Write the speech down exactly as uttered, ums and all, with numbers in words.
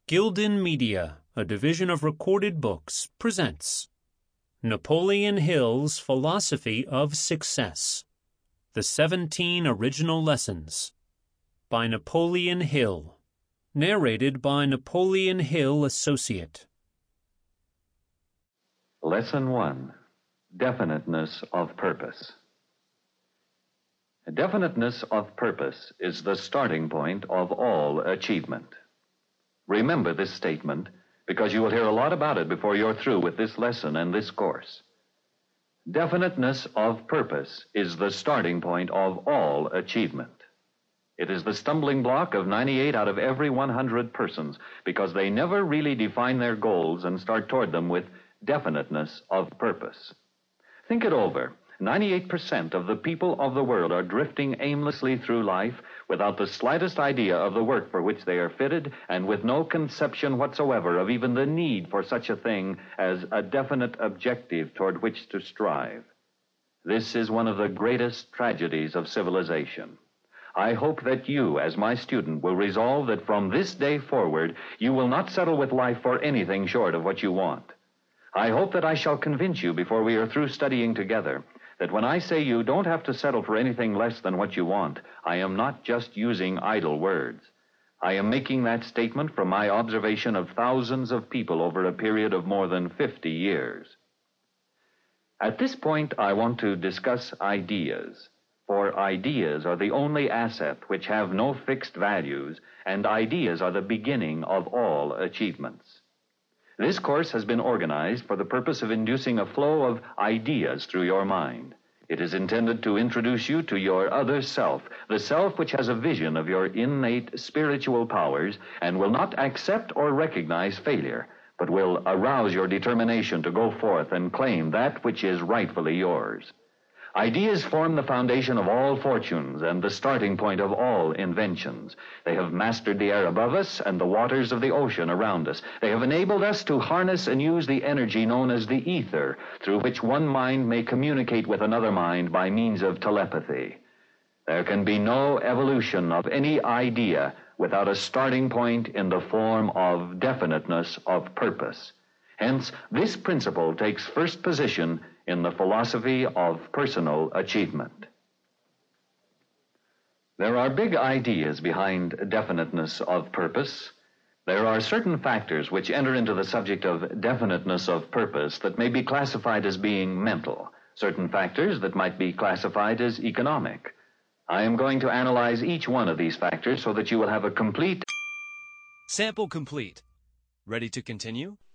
Gildan Media, a division of Recorded Books, presents Napoleon Hill's Philosophy of Success. The Seventeen Original Lessons by Napoleon Hill. Narrated by Napoleon Hill Associate. Lesson one. Definiteness of Purpose. Definiteness of purpose is the starting point of all achievement. Remember this statement, because you will hear a lot about it before you're through with this lesson and this course. Definiteness of purpose is the starting point of all achievement. It is the stumbling block of ninety-eight out of every one hundred persons, because they never really define their goals and start toward them with definiteness of purpose. Think it over. ninety-eight percent of the people of the world are drifting aimlessly through life without the slightest idea of the work for which they are fitted and with no conception whatsoever of even the need for such a thing as a definite objective toward which to strive. This is one of the greatest tragedies of civilization. I hope that you, as my student, will resolve that from this day forward you will not settle with life for anything short of what you want. I hope that I shall convince you before we are through studying together that when I say you don't have to settle for anything less than what you want, I am not just using idle words. I am making that statement from my observation of thousands of people over a period of more than fifty years. At this point, I want to discuss ideas, for ideas are the only asset which have no fixed values, and ideas are the beginning of all achievements. This course has been organized for the purpose of inducing a flow of ideas through your mind. It is intended to introduce you to your other self, the self which has a vision of your innate spiritual powers and will not accept or recognize failure, but will arouse your determination to go forth and claim that which is rightfully yours. Ideas form the foundation of all fortunes and the starting point of all inventions. They have mastered the air above us and the waters of the ocean around us. They have enabled us to harness and use the energy known as the ether, through which one mind may communicate with another mind by means of telepathy. There can be no evolution of any idea without a starting point in the form of definiteness of purpose. Hence, this principle takes first position in the philosophy of personal achievement. There are big ideas behind definiteness of purpose. There are certain factors which enter into the subject of definiteness of purpose that may be classified as being mental, certain factors that might be classified as economic. I am going to analyze each one of these factors so that you will have a complete... Sample complete. Ready to continue?